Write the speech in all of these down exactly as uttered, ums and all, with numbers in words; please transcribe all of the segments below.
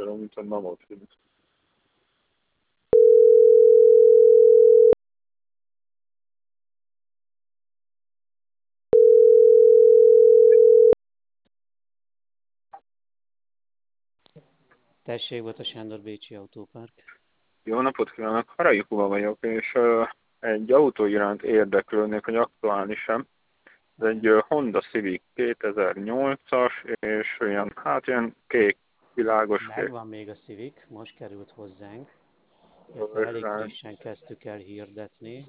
Olyan, mint a mamot. Tessék, volt a Sándor Bécsi Autópark. Jó napot kívánok, Harai Huba vagyok, és uh, egy autó iránt érdeklődnék, hogy aktuális-e. Ez egy uh, Honda Civic kétezer-nyolcas, és olyan, hát ilyen kék, világos kék. Megvan még a Civic, most került hozzánk, illetve elég frissen kezdtük el hirdetni.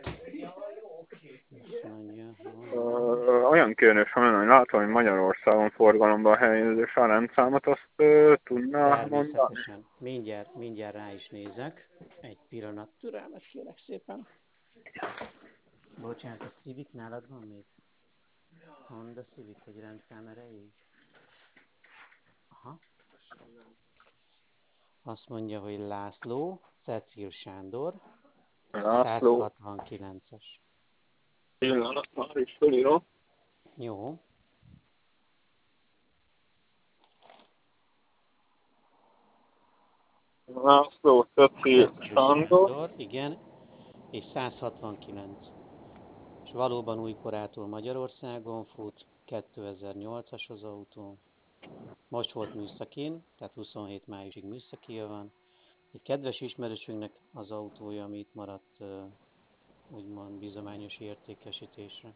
Azt mondja, Uh, olyan kérdés van, hogy látom, hogy Magyarországon forgalomban helyezés a rendszámot, azt uh, tudná mondani? természetesen. Mindjárt, mindjárt rá is nézek. Egy pillanat türelmet kérek szépen. Bocsánat, a Civic nálad van még? Honda Civic, egy rendszám erejéig? Aha. Azt mondja, hogy László, Cecil Sándor, László, száz hatvankilences. pillanat, már is fölírom. Jó. László, Cecil Cecil Sándor. Sándor, igen, és száz hatvankilenc. És valóban újkorától Magyarországon fut, kétezer-nyolcas az autó. Most volt műszakin, tehát huszonhét májusig műszakia van. Egy kedves ismerősünknek az autója, ami itt maradt, úgymond bizományos értékesítésre.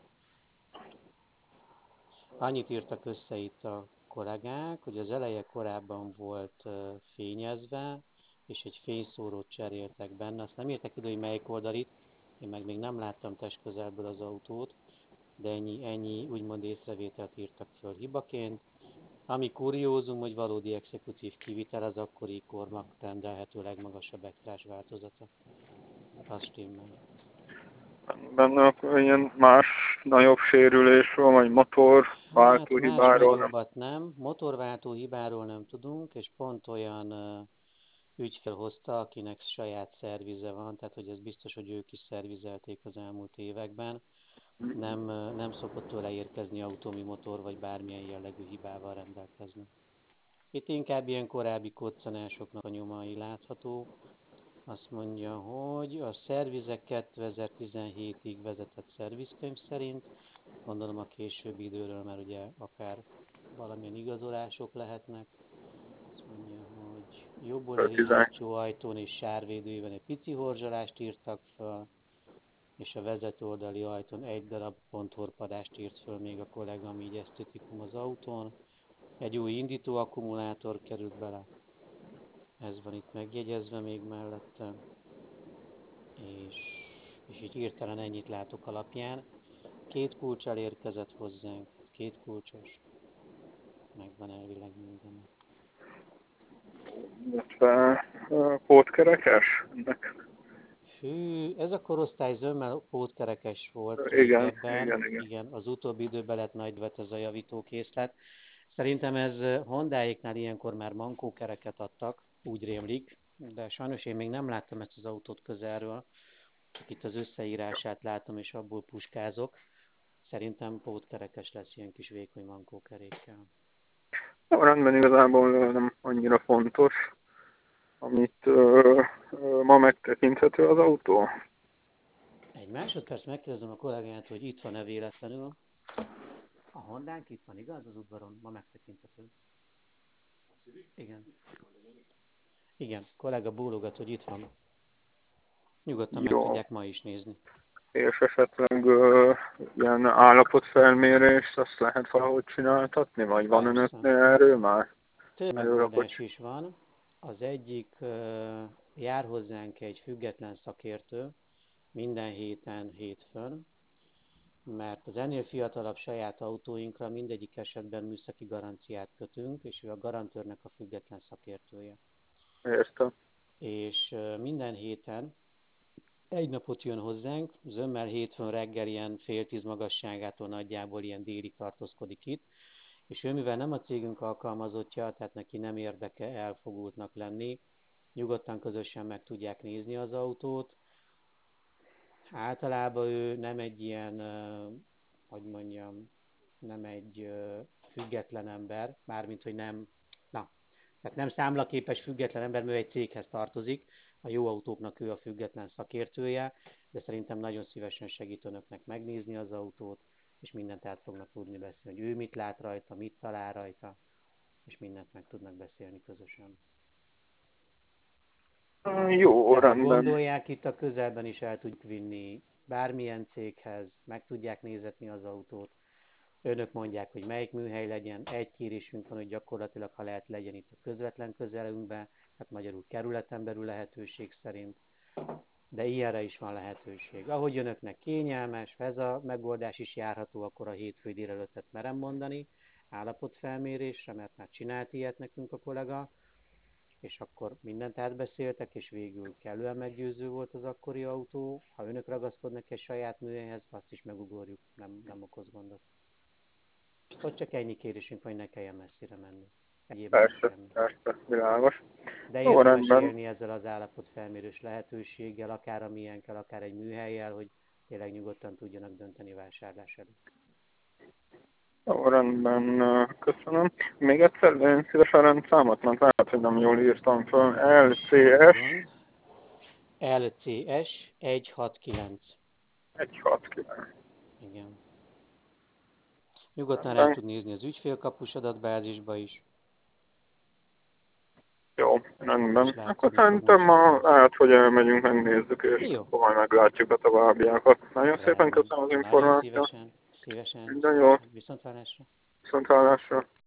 Annyit írtak össze itt a kollégák, hogy az eleje korábban volt fényezve, és egy fényszórót cseréltek benne. Azt nem írtak ide, hogy melyik oldalit, én meg még nem láttam testközelből az autót, de ennyi, ennyi úgymond észrevételt írtak föl hibaként. Ami kuriózum, hogy valódi exekutív kivitel az akkori kormak rendelhető legmagasabb extrás változata. Az stimmel. Benne ilyen más nagyobb sérülés van, vagy motor, Hát más váltóhibáról nem. nagyobbat nem, motorváltó hibáról nem tudunk, és pont olyan uh, ügyfél hozta, akinek saját szervize van, tehát hogy ez biztos, hogy ők is szervizelték az elmúlt években. Nem, uh, nem szokott tőle érkezni autómi motor, vagy bármilyen jellegű hibával rendelkezni. Itt inkább ilyen korábbi koccanásoknak a nyomai látható. Azt mondja, hogy a szervizek kétezer-tizenhétig vezetett szervizkönyv szerint, gondolom a későbbi időről, mert ugye akár valamilyen igazolások lehetnek. Azt mondja, hogy jobb oldali tizen. hátsó ajtón és sárvédőjében egy pici horzsolást írtak föl, és a vezető oldali ajtón egy darab ponthorpadást írt föl még a kollega, ami így esztetikum az autón. Egy új indító akkumulátor került bele, ez van itt megjegyezve még mellette, és, és így hirtelen ennyit látok alapján. Két kulccsal érkezett hozzánk, két kulcsos, megvan elvileg minden. Illetve uh, pótkerekes ennek. Fű, ez a korosztály zömmel pótkerekes volt Igen, régebben, igen, igen. igen, az utóbbi időben lett nagy vet ez a javítókészlet. Szerintem ez Hondáéknál ilyenkor már mankókereket adtak, úgy rémlik, de sajnos én még nem láttam ezt az autót közelről, csak itt az összeírását látom, és abból puskázok. Szerintem pótkerekes lesz ilyen kis vékony mankókerékkel. Jó, rendben, igazából nem annyira fontos, amit uh, uh, ma megtekinthető az autó. Egy másodperc megkérdezem a kollégát, hogy itt van-e véletlenül. A Hondánk itt van, igaz? Az udvaron ma megtekinthető. Igen. Igen, kollega bólogat, hogy itt van. Nyugodtan meg Jó. tudják ma is nézni. És esetleg uh, ilyen állapotfelmérést azt lehet valahogy csináltatni, vagy van Persze. önöknél erről már? Több Előrapot. megoldás is van. Az egyik, jár hozzánk egy független szakértő minden héten, hétfőn, mert az ennél fiatalabb saját autóinkra mindegyik esetben műszaki garanciát kötünk, és ő a garantőrnek a független szakértője. Értem. És minden héten egy napot jön hozzánk, zömmel hétfőn reggel ilyen fél tíz magasságától nagyjából ilyen délig tartózkodik itt, és ő mivel nem a cégünk alkalmazottja, tehát neki nem érdeke elfogultnak lenni, nyugodtan közösen meg tudják nézni az autót. Általában ő nem egy ilyen, hogy mondjam, nem egy független ember, mármint, hogy nem, na, Tehát nem számlaképes független ember, mert egy céghez tartozik, a jó autóknak ő a független szakértője, de szerintem nagyon szívesen segít önöknek megnézni az autót, és mindent át fognak tudni beszélni, hogy ő mit lát rajta, mit talál rajta, és mindent meg tudnak beszélni közösen. Jó, De ha rendben. gondolják, itt a közelben is el tudjuk vinni bármilyen céghez, meg tudják nézetni az autót. Önök mondják, hogy melyik műhely legyen. Egy kérésünk van, hogy gyakorlatilag, ha lehet, legyen itt a közvetlen közelünkben, hát magyarul kerületen belül lehetőség szerint, de ilyenre is van lehetőség. Ahogy önöknek kényelmes, ha ez a megoldás is járható, akkor a hétfő délelőttet merem mondani, állapotfelmérésre, mert már csinált ilyet nekünk a kollega, és akkor mindent átbeszéltek, és végül kellően meggyőző volt az akkori autó. Ha önök ragaszkodnak egy saját műhelyhez, azt is megugorjuk, nem, nem okoz gondot. Ott csak ennyi kérésünk van, hogy ne kelljen messzire menni. Egyéb nincs Persze, semmi. persze, világos. De Jó, érdemes rendben. élni ezzel az állapotfelmérős lehetőséggel, akár amilyenkkel, akár egy műhellyel, hogy tényleg nyugodtan tudjanak dönteni vásárlás előtt. Jó, rendben, köszönöm. Még egyszer, én szívesen rendszámot, mert lehet, hogy nem jól írtam föl. Semmi L C S gond. L C S százhatvankilenc. százhatvankilenc. Igen. Nyugodtan rá Rendben. tud nézni az ügyfélkapus adatbázisba is, Jó, és rendben. Akkor látszódni fog szerintem most is ma az. lehet, hogy elmegyünk, megnézzük, és Jó, akkor majd meglátjuk a továbbiakat. Nagyon szépen rendben. köszönöm az Nagyon információt. szívesen, szívesen, Minden jó. szívesen. Viszontlátásra. Viszontlátásra.